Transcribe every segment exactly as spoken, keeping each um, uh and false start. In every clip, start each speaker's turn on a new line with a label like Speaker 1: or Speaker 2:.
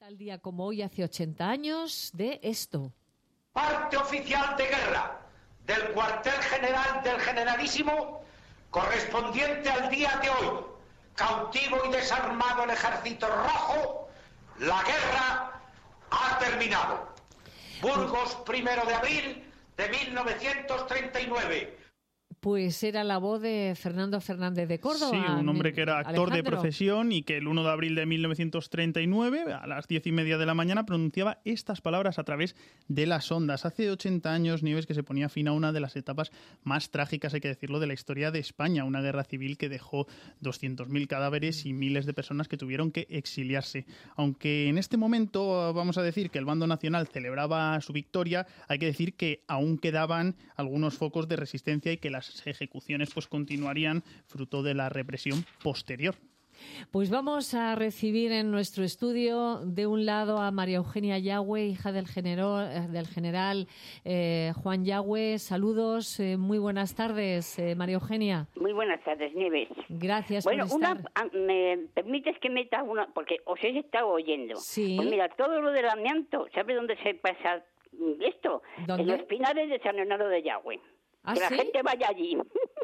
Speaker 1: Tal día como hoy, hace ochenta años, de esto.
Speaker 2: Parte oficial de guerra del cuartel general del Generalísimo, correspondiente al día de hoy. Cautivo y desarmado el Ejército Rojo, la guerra ha terminado. Burgos, primero de abril de mil novecientos treinta y nueve.
Speaker 1: Pues era la voz de Fernando Fernández de Córdoba.
Speaker 3: Sí, un hombre que era actor
Speaker 1: Alejandro.
Speaker 3: de profesión y que el uno de abril de mil novecientos treinta y nueve, a las diez y media de la mañana, pronunciaba estas palabras a través de las ondas. Hace ochenta años, Nieves, que se ponía fin a una de las etapas más trágicas, hay que decirlo, de la historia de España. Una guerra civil que dejó doscientos mil cadáveres y miles de personas que tuvieron que exiliarse. Aunque en este momento vamos a decir que el bando nacional celebraba su victoria, hay que decir que aún quedaban algunos focos de resistencia y que las ejecuciones pues continuarían fruto de la represión posterior.
Speaker 1: Pues vamos a recibir en nuestro estudio de un lado a María Eugenia Yagüe, hija del, genero, del general eh, Juan Yagüe. Saludos, eh, muy buenas tardes, eh, María Eugenia.
Speaker 4: Muy buenas tardes, Nieves.
Speaker 1: Gracias
Speaker 4: bueno,
Speaker 1: por estar.
Speaker 4: Una, ¿me permites que meta una? Porque os he estado oyendo.
Speaker 1: Sí.
Speaker 4: Pues mira, todo lo del amianto, ¿sabes dónde se pasa esto?
Speaker 1: ¿Dónde?
Speaker 4: En los Pinares de San Leonardo de Yagüe.
Speaker 1: ¿Ah,
Speaker 4: que
Speaker 1: sí?
Speaker 4: la gente vaya allí.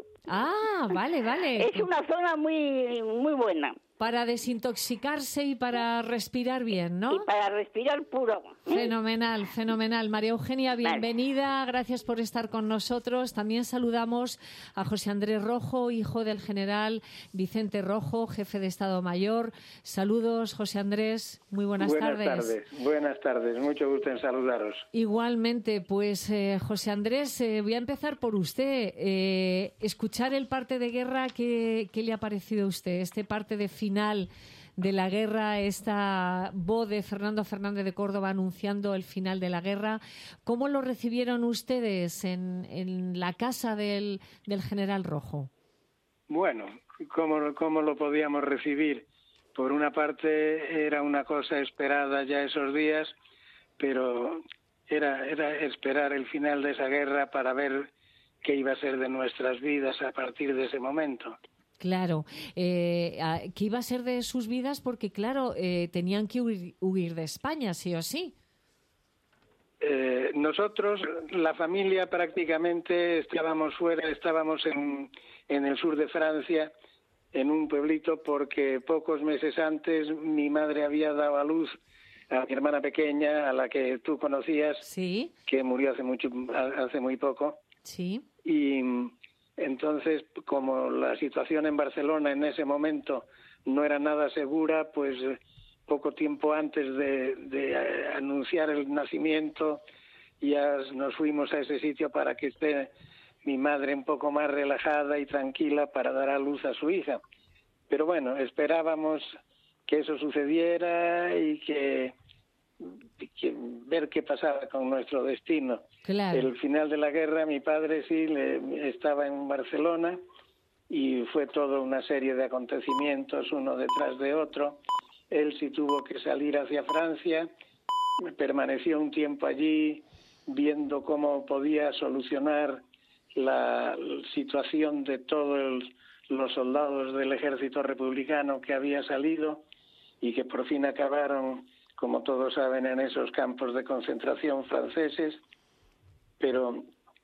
Speaker 1: Ah, vale, vale.
Speaker 4: Es una zona muy muy buena.
Speaker 1: Para desintoxicarse y para respirar bien, ¿no?
Speaker 4: Y para respirar puro.
Speaker 1: Fenomenal, fenomenal. María Eugenia, bienvenida. Vale. Gracias por estar con nosotros. También saludamos a José Andrés Rojo, hijo del general Vicente Rojo, jefe de Estado Mayor. Saludos, José Andrés. Muy buenas,
Speaker 5: buenas
Speaker 1: tardes.
Speaker 5: Buenas tardes. Buenas tardes. Mucho gusto en saludaros.
Speaker 1: Igualmente, pues eh, José Andrés, eh, voy a empezar por usted. Eh, escuchar el parte de guerra, ¿qué, qué le ha parecido a usted? Este parte de final de la guerra, esta voz de Fernando Fernández de Córdoba anunciando el final de la guerra. ¿Cómo lo recibieron ustedes en, en la casa del, del general Rojo?
Speaker 5: Bueno, ¿cómo, ¿cómo lo podíamos recibir? Por una parte era una cosa esperada ya esos días, pero era, era esperar el final de esa guerra para ver qué iba a ser de nuestras vidas a partir de ese momento.
Speaker 1: Claro, eh, ¿qué iba a ser de sus vidas? Porque, claro, eh, tenían que huir, huir de España, sí o sí.
Speaker 5: Eh, nosotros, la familia, prácticamente estábamos fuera, estábamos en, en el sur de Francia, en un pueblito, porque pocos meses antes mi madre había dado a luz a mi hermana pequeña, a la que tú conocías,
Speaker 1: sí,
Speaker 5: que murió hace mucho, hace muy poco.
Speaker 1: Sí.
Speaker 5: Y entonces, como la situación en Barcelona en ese momento no era nada segura, pues poco tiempo antes de, de anunciar el nacimiento ya nos fuimos a ese sitio para que esté mi madre un poco más relajada y tranquila para dar a luz a su hija. Pero bueno, esperábamos que eso sucediera y que, que ver qué pasaba con nuestro destino.
Speaker 1: Claro.
Speaker 5: El final de la guerra, mi padre sí le, estaba en Barcelona y fue toda una serie de acontecimientos uno detrás de otro. Él sí tuvo que salir hacia Francia, permaneció un tiempo allí viendo cómo podía solucionar la situación de todos los soldados del ejército republicano que había salido y que por fin acabaron, como todos saben, en esos campos de concentración franceses. Pero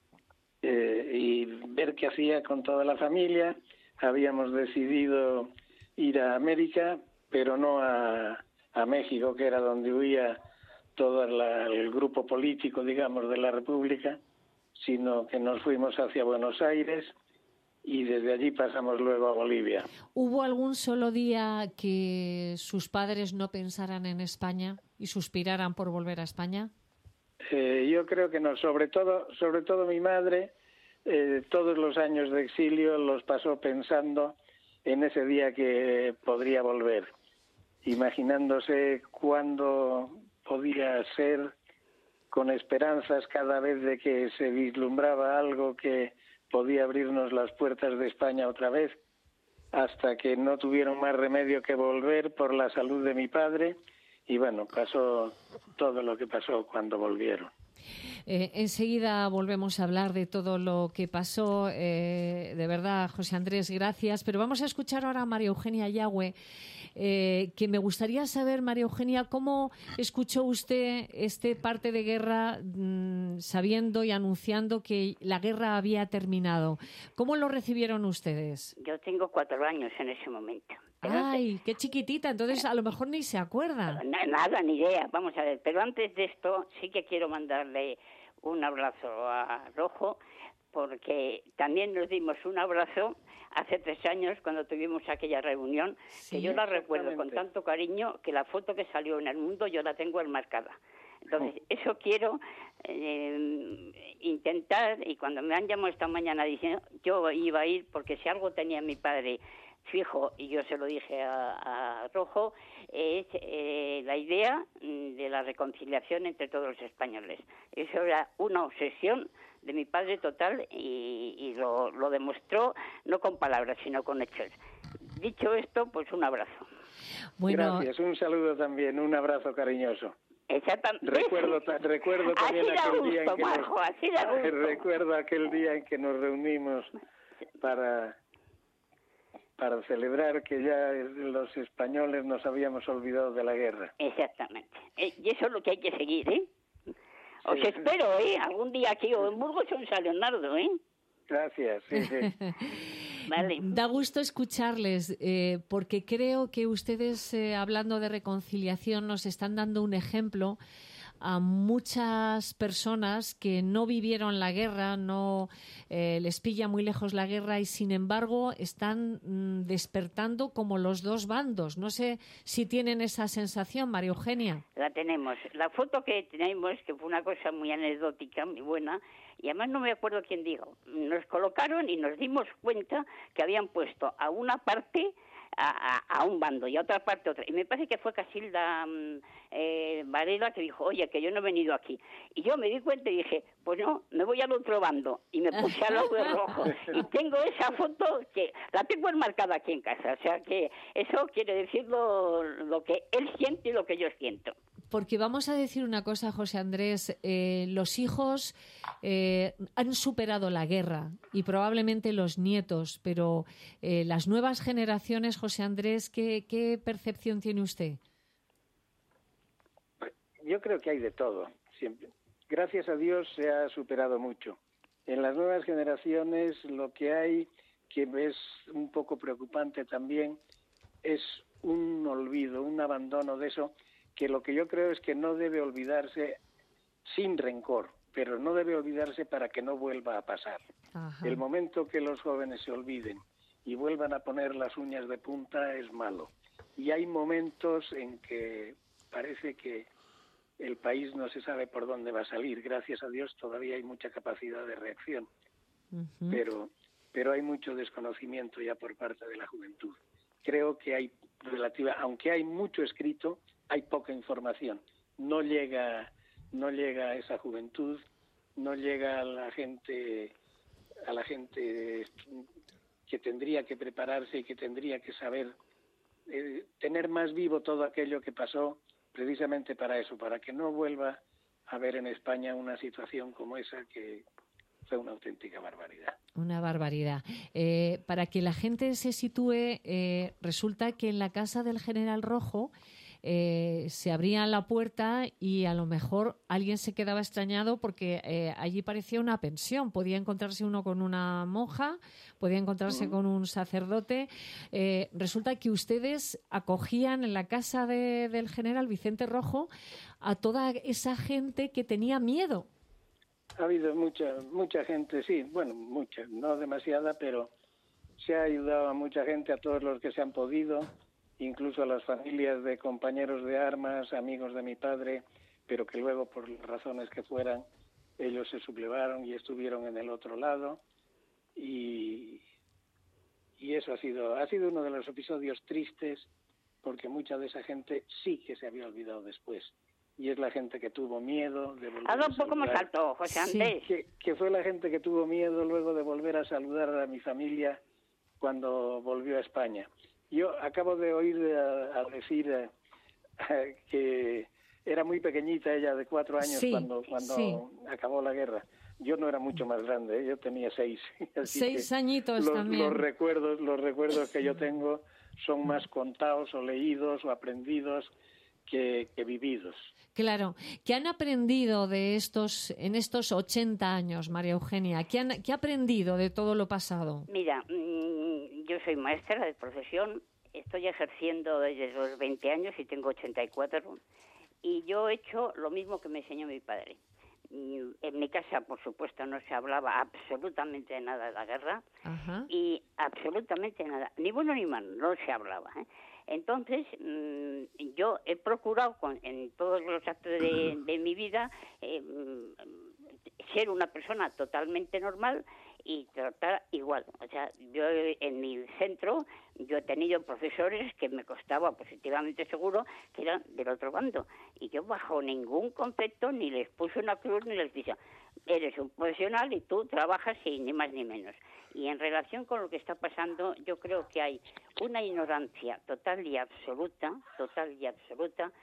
Speaker 5: eh, y ver qué hacía con toda la familia. Habíamos decidido ir a América, pero no a, a México, que era donde huía todo la, el grupo político, digamos, de la República, sino que nos fuimos hacia Buenos Aires y desde allí pasamos luego a Bolivia.
Speaker 1: ¿Hubo algún solo día que sus padres no pensaran en España y suspiraran por volver a España?
Speaker 5: Eh, yo creo que no, sobre todo, sobre todo mi madre, eh, todos los años de exilio los pasó pensando en ese día que podría volver, imaginándose cuándo podía ser, con esperanzas cada vez de que se vislumbraba algo que podía abrirnos las puertas de España otra vez, hasta que no tuvieron más remedio que volver por la salud de mi padre. Y bueno, pasó todo lo que pasó cuando volvieron.
Speaker 1: Eh, enseguida volvemos a hablar de todo lo que pasó. Eh, de verdad, José Andrés, gracias. Pero vamos a escuchar ahora a María Eugenia Yagüe. eh, que me gustaría saber, María Eugenia, ¿cómo escuchó usted este parte de guerra mmm, sabiendo y anunciando que la guerra había terminado? ¿Cómo lo recibieron ustedes?
Speaker 4: Yo tengo cuatro años en ese momento.
Speaker 1: Pero ¡ay, antes, qué chiquitita! Entonces a lo mejor ni se acuerda.
Speaker 4: Nada, ni idea. Vamos a ver. Pero antes de esto sí que quiero mandarle un abrazo a Rojo, porque también nos dimos un abrazo hace tres años cuando tuvimos aquella reunión, sí, que yo la recuerdo con tanto cariño que la foto que salió en El Mundo yo la tengo enmarcada. Entonces, oh. eso quiero eh, intentar, y cuando me han llamado esta mañana diciendo, yo iba a ir porque si algo tenía mi padre fijo, y yo se lo dije a, a Rojo, es eh, la idea de la reconciliación entre todos los españoles. Eso era una obsesión de mi padre total y, y lo, lo demostró no con palabras, sino con hechos. Dicho esto, pues un abrazo.
Speaker 5: Bueno, gracias, un saludo también, un abrazo cariñoso.
Speaker 4: Exactamente.
Speaker 5: Recuerdo, recuerdo también aquel
Speaker 4: gusto,
Speaker 5: día en que
Speaker 4: Majo,
Speaker 5: nos,
Speaker 4: así da gusto.
Speaker 5: recuerdo aquel día en que nos reunimos para para celebrar que ya los españoles nos habíamos olvidado de la guerra.
Speaker 4: Exactamente. Y eso es lo que hay que seguir, ¿eh? Os sí. espero, ¿eh? Algún día aquí o en Burgos o en San Leonardo, ¿eh?
Speaker 5: Gracias, sí, sí.
Speaker 1: Vale. Da gusto escucharles, eh, porque creo que ustedes, eh, hablando de reconciliación, nos están dando un ejemplo a muchas personas que no vivieron la guerra, no eh, les pilla muy lejos la guerra y sin embargo están mm, despertando como los dos bandos. No sé si tienen esa sensación, María Eugenia.
Speaker 4: La tenemos. La foto que tenemos, que fue una cosa muy anecdótica, muy buena, y además no me acuerdo quién dijo. Nos colocaron y nos dimos cuenta que habían puesto a una parte A, a, a un bando y a otra parte otra. Y me parece que fue Casilda eh, Varela que dijo, oye, que yo no he venido aquí. Y yo me di cuenta y dije, pues no, me voy al otro bando. Y me puse al lado de Rojo. Y tengo esa foto que la tengo enmarcada aquí en casa. O sea que eso quiere decir lo, lo que él siente y lo que yo siento.
Speaker 1: Porque vamos a decir una cosa, José Andrés, eh, los hijos eh, han superado la guerra y probablemente los nietos, pero eh, las nuevas generaciones, José Andrés, ¿qué, qué percepción tiene usted?
Speaker 5: Yo creo que hay de todo, siempre. Gracias a Dios se ha superado mucho. En las nuevas generaciones lo que hay, que es un poco preocupante también, es un olvido, un abandono de eso, que lo que yo creo es que no debe olvidarse sin rencor, pero no debe olvidarse para que no vuelva a pasar. Ajá. El momento que los jóvenes se olviden y vuelvan a poner las uñas de punta es malo. Y hay momentos en que parece que el país no se sabe por dónde va a salir. Gracias a Dios todavía hay mucha capacidad de reacción, uh-huh. pero, pero hay mucho desconocimiento ya por parte de la juventud. Creo que hay relativa, aunque hay mucho escrito, hay poca información. No llega, no llega a esa juventud, no llega a la gente, a la gente que tendría que prepararse y que tendría que saber eh, tener más vivo todo aquello que pasó, precisamente para eso, para que no vuelva a haber en España una situación como esa que fue una auténtica barbaridad.
Speaker 1: Una barbaridad. Eh, para que la gente se sitúe, eh, resulta que en la casa del General Rojo Eh, se abría la puerta y a lo mejor alguien se quedaba extrañado porque eh, allí parecía una pensión. Podía encontrarse uno con una monja, podía encontrarse uh-huh. con un sacerdote. Eh, resulta que ustedes acogían en la casa de, del general Vicente Rojo a toda esa gente que tenía miedo.
Speaker 5: Ha habido mucha mucha gente, sí, bueno, mucha, no demasiada, pero se ha ayudado a mucha gente, a todos los que se han podido, incluso a las familias de compañeros de armas, amigos de mi padre, pero que luego, por razones que fueran, ellos se sublevaron y estuvieron en el otro lado. Y, y eso ha sido, ha sido uno de los episodios tristes, porque mucha de esa gente sí que se había olvidado después. Y es la gente que tuvo miedo de volver
Speaker 4: Habla
Speaker 5: a
Speaker 4: un poco
Speaker 5: saludar.
Speaker 4: más alto, José Andrés.
Speaker 5: Sí. Que, que fue la gente que tuvo miedo luego de volver a saludar a mi familia cuando volvió a España. Yo acabo de oír a, a decir a, a, que era muy pequeñita ella, de cuatro años, sí, cuando cuando sí. acabó la guerra. Yo no era mucho más grande, ¿eh? Yo tenía seis. Así
Speaker 1: seis añitos
Speaker 5: los,
Speaker 1: también.
Speaker 5: Los recuerdos, los recuerdos que yo tengo son más contados o leídos o aprendidos que, que vividos.
Speaker 1: Claro. ¿Qué han aprendido de estos en estos ochenta años, María Eugenia? ¿Qué han qué ha aprendido de todo lo pasado?
Speaker 4: Mira, mmm, yo soy maestra de profesión, estoy ejerciendo desde los veinte años y tengo ochenta y cuatro, y yo he hecho lo mismo que me enseñó mi padre. En mi casa, por supuesto, no se hablaba absolutamente nada de la guerra. Ajá. Y absolutamente nada, ni bueno ni malo, no se hablaba, ¿eh? Entonces, mmm, yo he procurado con, en todos los actos de, de mi vida eh, ser una persona totalmente normal y tratar igual. O sea, yo en mi centro, yo he tenido profesores que me costaba positivamente seguro que eran del otro bando. Y yo bajo ningún concepto ni les puse una cruz ni les dije, eres un profesional y tú trabajas y ni más ni menos. Y en relación con lo que está pasando, yo creo que hay una ignorancia total y absoluta, total y absoluta,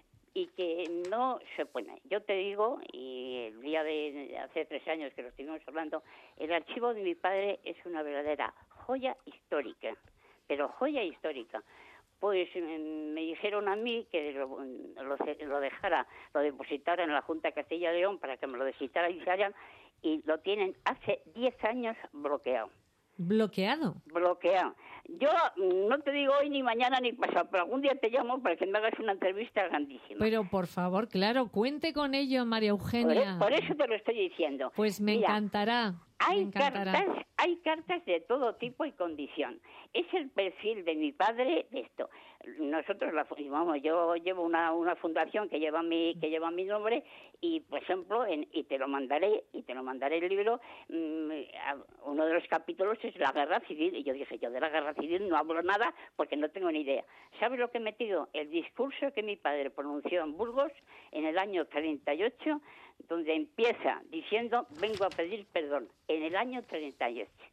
Speaker 4: y que no se pone. Yo te digo, y el día de hace tres años que lo estuvimos hablando, el archivo de mi padre es una verdadera joya histórica, pero joya histórica. Pues me dijeron a mí que lo, lo, lo dejara, lo depositara en la Junta de Castilla y León para que me lo depositara y salgan, y lo tienen hace diez años bloqueado.
Speaker 1: ¿Bloqueado?
Speaker 4: Bloqueado. Yo no te digo hoy ni mañana ni pasado, pero algún día te llamo para que me hagas una entrevista grandísima.
Speaker 1: Pero por favor, claro, cuente con ello, María Eugenia.
Speaker 4: Por, por eso te lo estoy diciendo.
Speaker 1: Pues me
Speaker 4: Mira,
Speaker 1: encantará.
Speaker 4: Hay
Speaker 1: me encantará.
Speaker 4: cartas, hay cartas de todo tipo y condición. Es el perfil de mi padre de esto. Nosotros, la, vamos, yo llevo una, una fundación que lleva mi que lleva mi nombre y, por ejemplo, en, y te lo mandaré y te lo mandaré el libro. Mmm, uno de los capítulos es la guerra civil y yo dije, yo de la guerra civil no hablo nada porque no tengo ni idea. ¿Sabes lo que he metido? El discurso que mi padre pronunció en Burgos en el año treinta y ocho, donde empieza diciendo, vengo a pedir perdón, en el año treinta y ocho.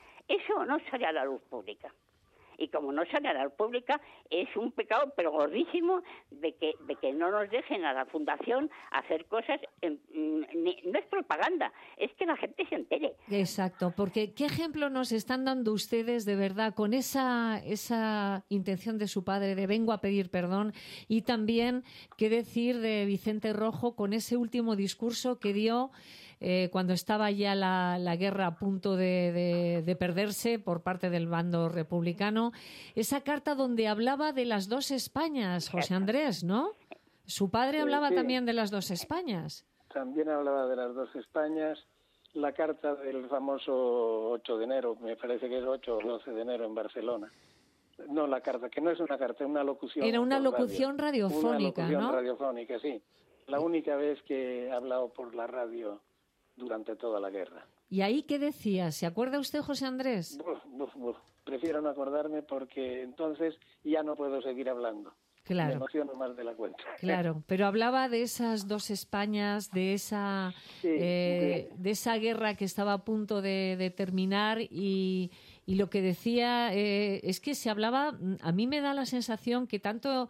Speaker 4: Eso no sale a la luz pública. Y como no sale a la luz pública, es un pecado, pero gordísimo, de que de que no nos dejen a la Fundación hacer cosas. En, ni, no es propaganda, es que la gente se entere.
Speaker 1: Exacto, porque ¿qué ejemplo nos están dando ustedes de verdad con esa, esa intención de su padre de vengo a pedir perdón? Y también, ¿qué decir de Vicente Rojo con ese último discurso que dio Eh, cuando estaba ya la, la guerra a punto de, de, de perderse por parte del bando republicano? Esa carta donde hablaba de las dos Españas, José Andrés, ¿no? Su padre hablaba
Speaker 5: sí, sí.
Speaker 1: también de las dos Españas.
Speaker 5: También hablaba de las dos Españas. La carta del famoso ocho de enero, me parece que es ocho o doce de enero en Barcelona. No, la carta, que no es una carta, es una locución.
Speaker 1: Era una locución radio. radiofónica,
Speaker 5: una locución
Speaker 1: ¿no?
Speaker 5: radiofónica, sí. La única vez que he hablado por la radio durante toda la guerra.
Speaker 1: ¿Y ahí qué decía? ¿Se acuerda usted, José Andrés?
Speaker 5: Buf, buf, buf. Prefiero no acordarme porque entonces ya no puedo seguir hablando.
Speaker 1: Claro.
Speaker 5: Me emociono más de la cuenta.
Speaker 1: Claro, pero hablaba de esas dos Españas, de esa,
Speaker 5: sí,
Speaker 1: eh,
Speaker 5: sí.
Speaker 1: de esa guerra que estaba a punto de, de terminar y, y lo que decía eh, es que se hablaba, a mí me da la sensación que tanto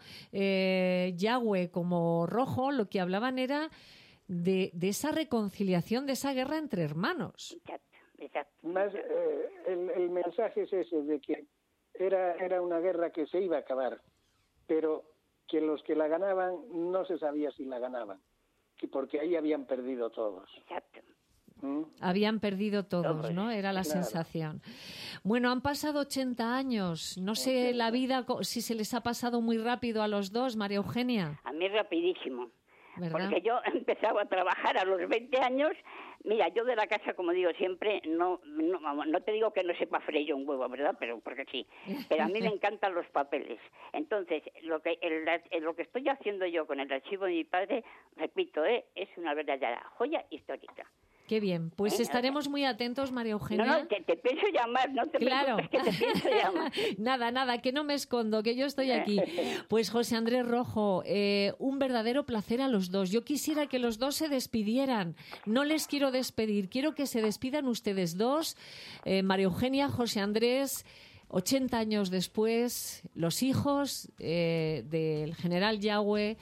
Speaker 1: eh, Yagüe como Rojo lo que hablaban era De, de esa reconciliación, de esa guerra entre hermanos.
Speaker 4: Exacto, exacto.
Speaker 5: Más, eh, el, el mensaje es ese, de que era, era una guerra que se iba a acabar, pero que los que la ganaban no se sabía si la ganaban, que porque ahí habían perdido todos.
Speaker 4: Exacto.
Speaker 5: ¿Mm?
Speaker 1: Habían perdido todos,
Speaker 4: Todos,
Speaker 1: ¿no? Era la
Speaker 5: claro.
Speaker 1: sensación. Bueno, han pasado ochenta años. No sé
Speaker 5: ochenta.
Speaker 1: la vida, si se les ha pasado muy rápido a los dos, María Eugenia.
Speaker 4: A mí rapidísimo.
Speaker 1: ¿Verdad?
Speaker 4: Porque yo empezaba a trabajar a los veinte años. Mira, yo de la casa, como digo siempre, no no, no te digo que no sepa freír un huevo, ¿verdad? Pero porque sí. Pero a mí me encantan los papeles. Entonces, lo que el, el, lo que estoy haciendo yo con el archivo de mi padre, repito, ¿eh? Es una verdadera joya histórica.
Speaker 1: Qué bien. Pues
Speaker 4: ¿Eh?
Speaker 1: estaremos muy atentos, María Eugenia.
Speaker 4: No, no, te, te pienso llamar, no te
Speaker 1: Claro.
Speaker 4: preocupes que te pienso llamar.
Speaker 1: Nada, nada, que no me escondo, que yo estoy aquí. Pues José Andrés Rojo, eh, un verdadero placer a los dos. Yo quisiera que los dos se despidieran. No les quiero despedir, quiero que se despidan ustedes dos. Eh, María Eugenia, José Andrés, ochenta años después, los hijos eh, del general Yagüe,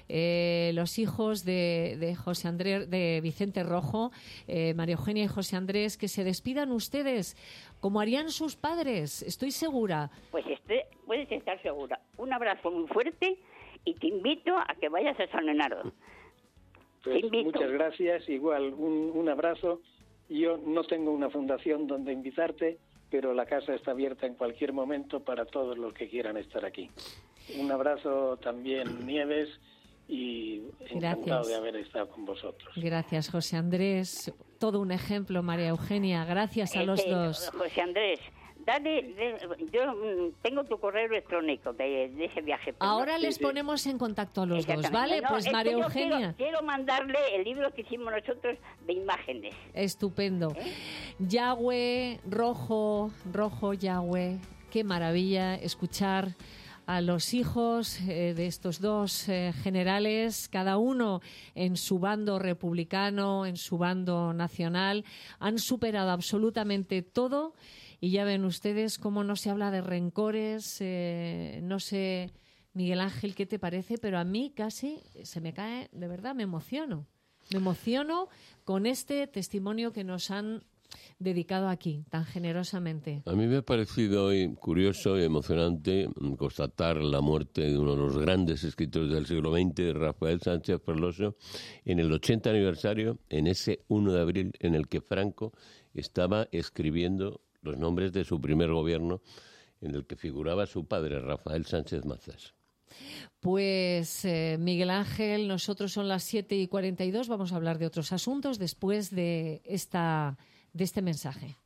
Speaker 1: eh, los hijos de, de José Andrés, de Vicente Rojo, eh, María Eugenia y José Andrés, que se despidan ustedes como harían sus padres, estoy segura.
Speaker 4: Pues este, puedes estar segura. Un abrazo muy fuerte y te invito a que vayas a San Leonardo.
Speaker 5: Pues muchas gracias, igual un, un abrazo. Yo no tengo una fundación donde invitarte, pero la casa está abierta en cualquier momento para todos los que quieran estar aquí. Un abrazo también, Nieves, y encantado
Speaker 1: Gracias.
Speaker 5: de haber estado con vosotros.
Speaker 1: Gracias, José Andrés. Todo un ejemplo, María Eugenia. Gracias a los
Speaker 4: Este,
Speaker 1: dos.
Speaker 4: José Andrés, dale, de- yo mm, tengo tu correo electrónico de, de ese viaje. pero
Speaker 1: Ahora
Speaker 4: no-
Speaker 1: les
Speaker 5: sí, sí.
Speaker 1: ponemos en contacto a los dos,
Speaker 4: Exactamente.
Speaker 1: ¿vale?
Speaker 4: No,
Speaker 1: Pues
Speaker 4: es que
Speaker 1: María
Speaker 4: yo
Speaker 1: Eugenia.
Speaker 4: Quiero, quiero mandarle el libro que hicimos nosotros de imágenes.
Speaker 1: Estupendo. Yahweh, rojo, rojo Yahweh. Qué maravilla escuchar a los hijos eh, de estos dos eh, generales, cada uno en su bando republicano, en su bando nacional, han superado absolutamente todo y ya ven ustedes cómo no se habla de rencores, eh, no sé, Miguel Ángel, ¿qué te parece? Pero a mí casi se me cae, de verdad, me emociono. Me emociono con este testimonio que nos han dedicado aquí tan generosamente.
Speaker 6: A mí me ha parecido hoy curioso y emocionante constatar la muerte de uno de los grandes escritores del siglo veinte, Rafael Sánchez Ferlosio, en el ochenta aniversario, en ese uno de abril en el que Franco estaba escribiendo los nombres de su primer gobierno, en el que figuraba su padre, Rafael Sánchez Mazas.
Speaker 1: Pues eh, Miguel Ángel, nosotros son las siete y cuarenta y dos, vamos a hablar de otros asuntos después de esta de este mensaje.